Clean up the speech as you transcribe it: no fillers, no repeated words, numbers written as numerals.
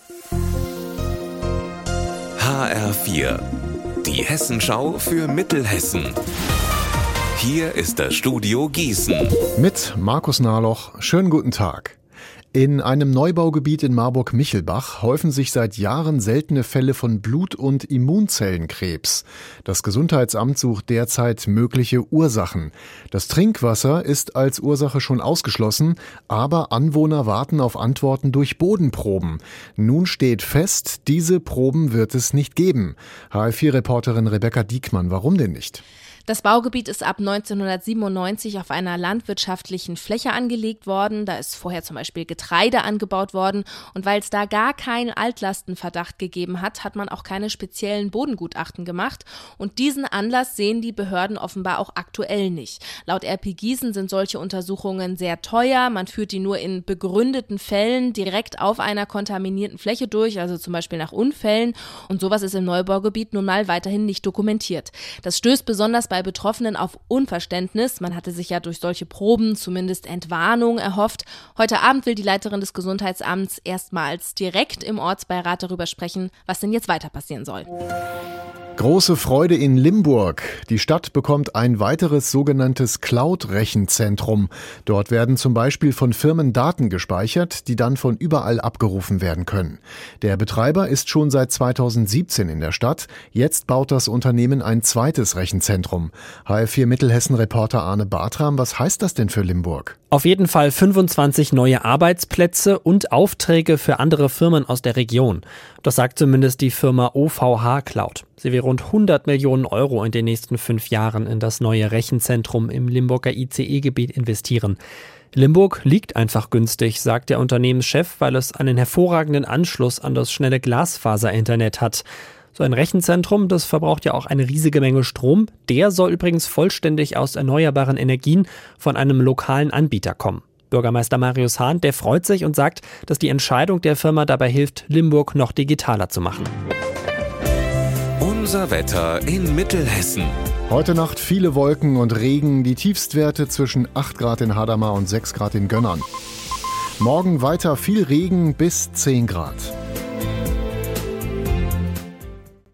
HR4, die Hessenschau für Mittelhessen. Hier ist das Studio Gießen. Mit Markus Nahloch, schönen guten Tag. In einem Neubaugebiet in Marburg-Michelbach häufen sich seit Jahren seltene Fälle von Blut- und Immunzellenkrebs. Das Gesundheitsamt sucht derzeit mögliche Ursachen. Das Trinkwasser ist als Ursache schon ausgeschlossen, aber Anwohner warten auf Antworten durch Bodenproben. Nun steht fest, diese Proben wird es nicht geben. HR4-Reporterin Rebecca Diekmann, warum denn nicht? Das Baugebiet ist ab 1997 auf einer landwirtschaftlichen Fläche angelegt worden. Da ist vorher zum Beispiel Getreide angebaut worden. Und weil es da gar keinen Altlastenverdacht gegeben hat, hat man auch keine speziellen Bodengutachten gemacht. Und diesen Anlass sehen die Behörden offenbar auch aktuell nicht. Laut RP Gießen sind solche Untersuchungen sehr teuer. Man führt die nur in begründeten Fällen direkt auf einer kontaminierten Fläche durch, also zum Beispiel nach Unfällen. Und sowas ist im Neubaugebiet nun mal weiterhin nicht dokumentiert. Das stößt besonders bei Betroffenen auf Unverständnis. Man hatte sich ja durch solche Proben zumindest Entwarnung erhofft. Heute Abend will die Leiterin des Gesundheitsamts erstmals direkt im Ortsbeirat darüber sprechen, was denn jetzt weiter passieren soll. Große Freude in Limburg. Die Stadt bekommt ein weiteres sogenanntes Cloud-Rechenzentrum. Dort werden zum Beispiel von Firmen Daten gespeichert, die dann von überall abgerufen werden können. Der Betreiber ist schon seit 2017 in der Stadt. Jetzt baut das Unternehmen ein zweites Rechenzentrum. HR4 Mittelhessen-Reporter Arne Bartram, was heißt das denn für Limburg? Auf jeden Fall 25 neue Arbeitsplätze und Aufträge für andere Firmen aus der Region. Das sagt zumindest die Firma OVH Cloud. Sie will rund 100 Millionen Euro in den nächsten 5 Jahren in das neue Rechenzentrum im Limburger ICE-Gebiet investieren. Limburg liegt einfach günstig, sagt der Unternehmenschef, weil es einen hervorragenden Anschluss an das schnelle Glasfaser-Internet hat. So ein Rechenzentrum, das verbraucht ja auch eine riesige Menge Strom. Der soll übrigens vollständig aus erneuerbaren Energien von einem lokalen Anbieter kommen. Bürgermeister Marius Hahn, der freut sich und sagt, dass die Entscheidung der Firma dabei hilft, Limburg noch digitaler zu machen. Unser Wetter in Mittelhessen. Heute Nacht viele Wolken und Regen, die Tiefstwerte zwischen 8 Grad in Hadamar und 6 Grad in Gönnern. Morgen weiter viel Regen bis 10 Grad.